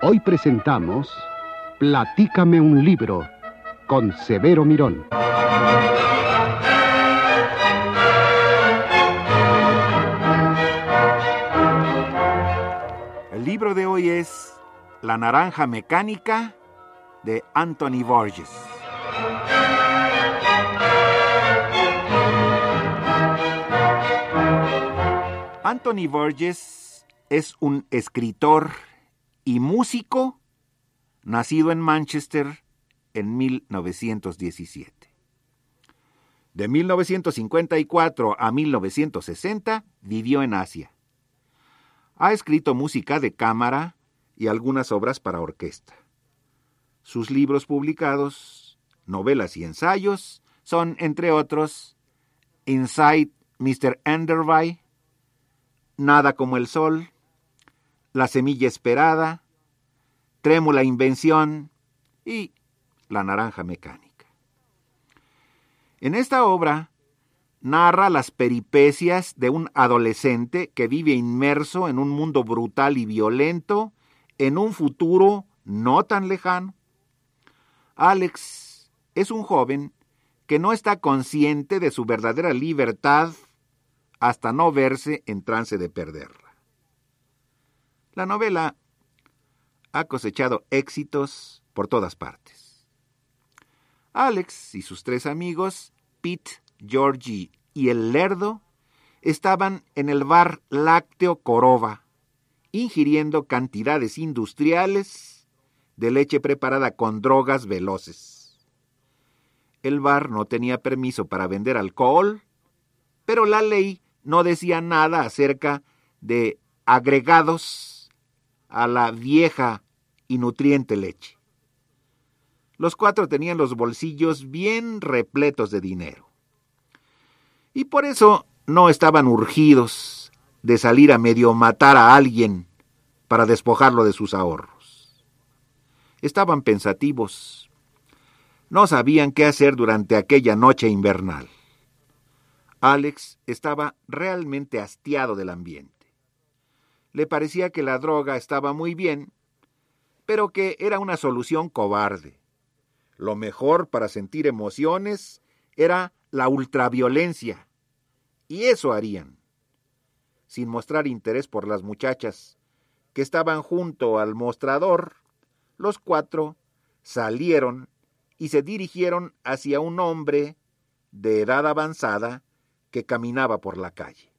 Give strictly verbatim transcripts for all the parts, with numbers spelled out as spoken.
Hoy presentamos Platícame un libro con Severo Mirón. El libro de hoy es La naranja mecánica de Anthony Burgess. Anthony Burgess es un escritor y músico nacido en Manchester en mil novecientos diecisiete. De mil novecientos cincuenta y cuatro a mil novecientos sesenta vivió en Asia. Ha escrito música de cámara y algunas obras para orquesta. Sus libros publicados, novelas y ensayos, son, entre otros, Inside mister Enderby, Nada como el sol, La semilla esperada, Trémula invención y La naranja mecánica. En esta obra narra las peripecias de un adolescente que vive inmerso en un mundo brutal y violento en un futuro no tan lejano. Alex es un joven que no está consciente de su verdadera libertad hasta no verse en trance de perderla. La novela ha cosechado éxitos por todas partes. Alex y sus tres amigos, Pete, Georgie y el Lerdo, estaban en el bar lácteo Corova, ingiriendo cantidades industriales de leche preparada con drogas veloces. El bar no tenía permiso para vender alcohol, pero la ley no decía nada acerca de agregados a la vieja y nutriente leche. Los cuatro tenían los bolsillos bien repletos de dinero. Y por eso no estaban urgidos de salir a medio matar a alguien para despojarlo de sus ahorros. Estaban pensativos. No sabían qué hacer durante aquella noche invernal. Alex estaba realmente hastiado del ambiente. Le parecía que la droga estaba muy bien, pero que era una solución cobarde. Lo mejor para sentir emociones era la ultraviolencia, y eso harían. Sin mostrar interés por las muchachas que estaban junto al mostrador, los cuatro salieron y se dirigieron hacia un hombre de edad avanzada que caminaba por la calle.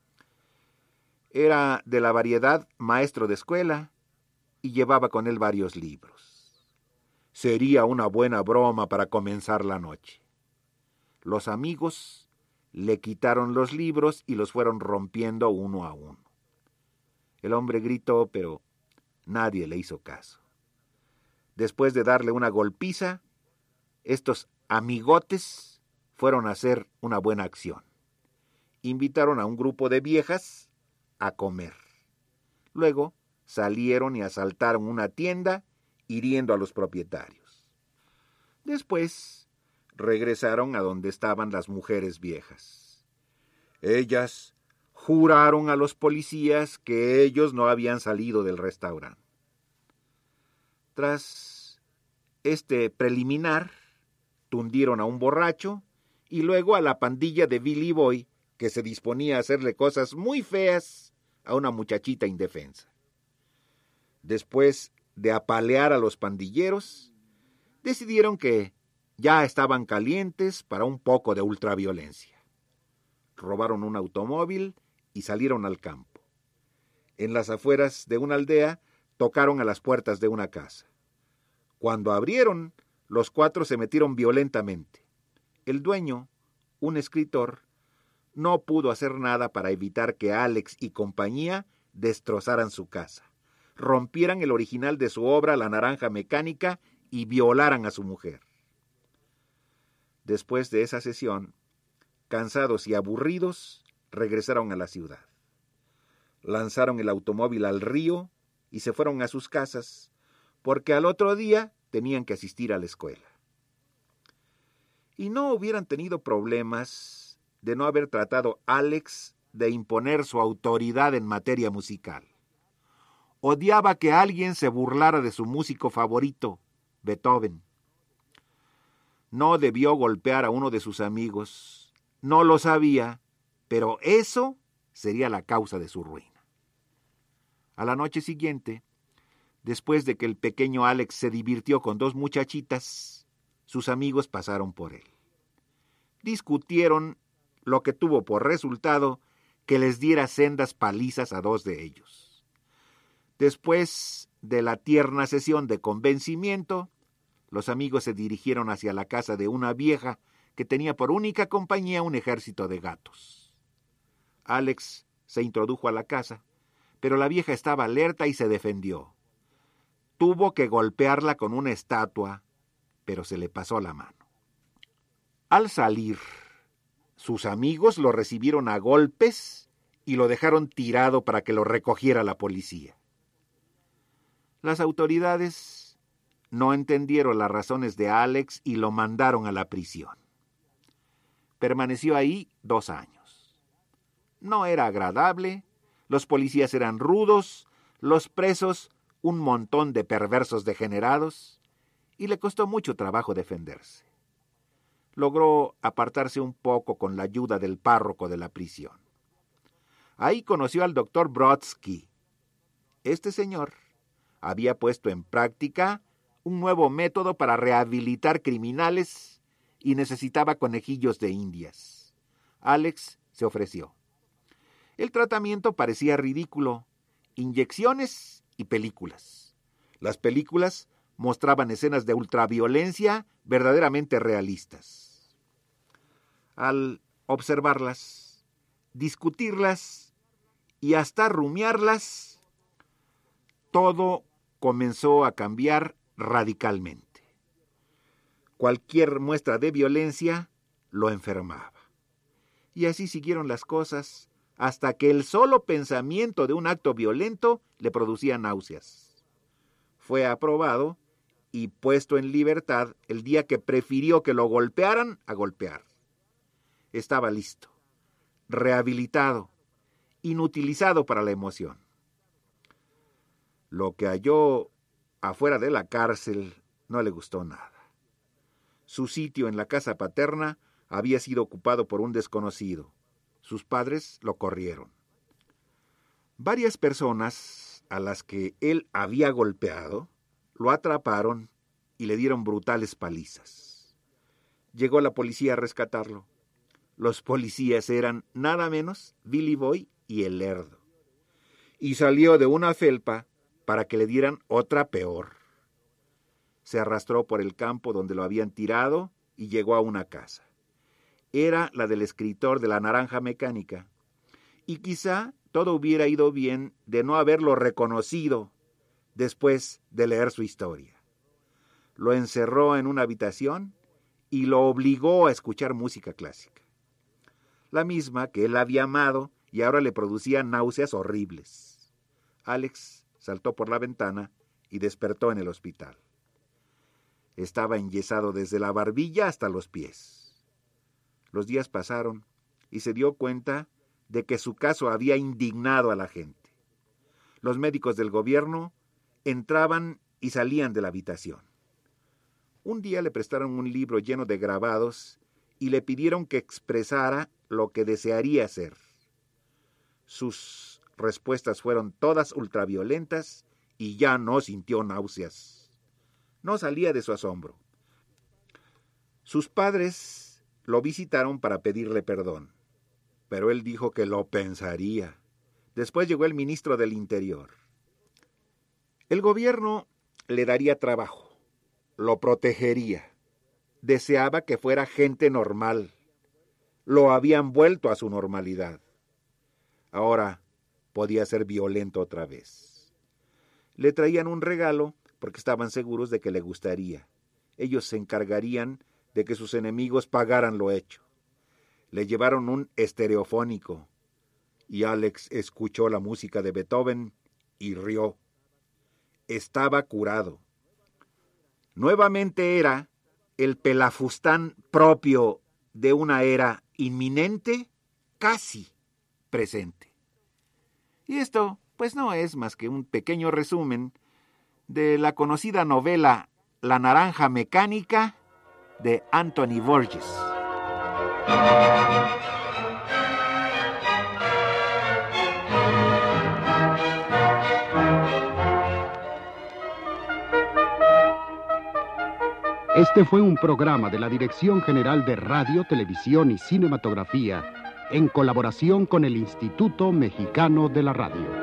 Era de la variedad maestro de escuela y llevaba con él varios libros. Sería una buena broma para comenzar la noche. Los amigos le quitaron los libros y los fueron rompiendo uno a uno. El hombre gritó, pero nadie le hizo caso. Después de darle una golpiza, estos amigotes fueron a hacer una buena acción. Invitaron a un grupo de viejas a comer. Luego salieron y asaltaron una tienda, hiriendo a los propietarios. Después regresaron a donde estaban las mujeres viejas. Ellas juraron a los policías que ellos no habían salido del restaurante. Tras este preliminar, tundieron a un borracho y luego a la pandilla de Billy Boy, que se disponía a hacerle cosas muy feas a una muchachita indefensa. Después de apalear a los pandilleros, decidieron que ya estaban calientes para un poco de ultraviolencia. Robaron un automóvil y salieron al campo. En las afueras de una aldea, tocaron a las puertas de una casa. Cuando abrieron, los cuatro se metieron violentamente. El dueño, un escritor, no pudo hacer nada para evitar que Alex y compañía destrozaran su casa, rompieran el original de su obra La naranja mecánica y violaran a su mujer. Después de esa sesión, cansados y aburridos, regresaron a la ciudad. Lanzaron el automóvil al río y se fueron a sus casas, porque al otro día tenían que asistir a la escuela. Y no hubieran tenido problemas de no haber tratado Alex de imponer su autoridad en materia musical. odiaba que alguien se burlara de su músico favorito, Beethoven. No debió golpear a uno de sus amigos, no lo sabía, pero eso sería la causa de su ruina. A la noche siguiente, después de que el pequeño Alex se divirtió con dos muchachitas, sus amigos pasaron por él. Discutieron, lo que tuvo por resultado que les diera sendas palizas a dos de ellos. Después de la tierna sesión de convencimiento, los amigos se dirigieron hacia la casa de una vieja que tenía por única compañía un ejército de gatos. Alex se introdujo a la casa, pero la vieja estaba alerta y se defendió. Tuvo que golpearla con una estatua, pero se le pasó la mano. Al salir, sus amigos lo recibieron a golpes y lo dejaron tirado para que lo recogiera la policía. Las autoridades no entendieron las razones de Alex y lo mandaron a la prisión. Permaneció ahí dos años. No era agradable, los policías eran rudos, los presos un montón de perversos degenerados, y le costó mucho trabajo defenderse. Logró apartarse un poco con la ayuda del párroco de la prisión. Ahí conoció al doctor Brodsky. Este señor había puesto en práctica un nuevo método para rehabilitar criminales y necesitaba conejillos de indias. Alex se ofreció. El tratamiento parecía ridículo. Inyecciones y películas. Las películas mostraban escenas de ultraviolencia verdaderamente realistas. Al observarlas, discutirlas y hasta rumiarlas, todo comenzó a cambiar radicalmente. Cualquier muestra de violencia lo enfermaba. Y así siguieron las cosas hasta que el solo pensamiento de un acto violento le producía náuseas. Fue aprobado y puesto en libertad el día que prefirió que lo golpearan a golpear. Estaba listo, rehabilitado, inutilizado para la emoción. Lo que halló afuera de la cárcel no le gustó nada. Su sitio en la casa paterna había sido ocupado por un desconocido. Sus padres lo corrieron. Varias personas a las que él había golpeado lo atraparon y le dieron brutales palizas. Llegó la policía a rescatarlo. Los policías eran nada menos Billy Boy y el Lerdo. Y salió de una felpa para que le dieran otra peor. Se arrastró por el campo donde lo habían tirado y llegó a una casa. Era la del escritor de La Naranja Mecánica, y quizá todo hubiera ido bien de no haberlo reconocido después de leer su historia. Lo encerró en una habitación y lo obligó a escuchar música clásica, la misma que él había amado y ahora le producía náuseas horribles. Alex saltó por la ventana y despertó en el hospital. Estaba enyesado desde la barbilla hasta los pies. Los días pasaron y se dio cuenta de que su caso había indignado a la gente. Los médicos del gobierno entraban y salían de la habitación. Un día le prestaron un libro lleno de grabados y le pidieron que expresara lo que desearía hacer. Sus respuestas fueron todas ultraviolentas y ya no sintió náuseas. No salía de su asombro. Sus padres lo visitaron para pedirle perdón, pero él dijo que lo pensaría. Después llegó el ministro del Interior. El gobierno le daría trabajo, lo protegería. Deseaba que fuera gente normal. Lo habían vuelto a su normalidad. Ahora podía ser violento otra vez. Le traían un regalo porque estaban seguros de que le gustaría. Ellos se encargarían de que sus enemigos pagaran lo hecho. Le llevaron un estereofónico y Alex escuchó la música de Beethoven y rió. Estaba curado. Nuevamente era el pelafustán propio de una era inminente, casi presente. Y esto pues no es más que un pequeño resumen de la conocida novela La Naranja Mecánica de Anthony Burgess. Este fue un programa de la Dirección General de Radio, Televisión y Cinematografía, en colaboración con el Instituto Mexicano de la Radio.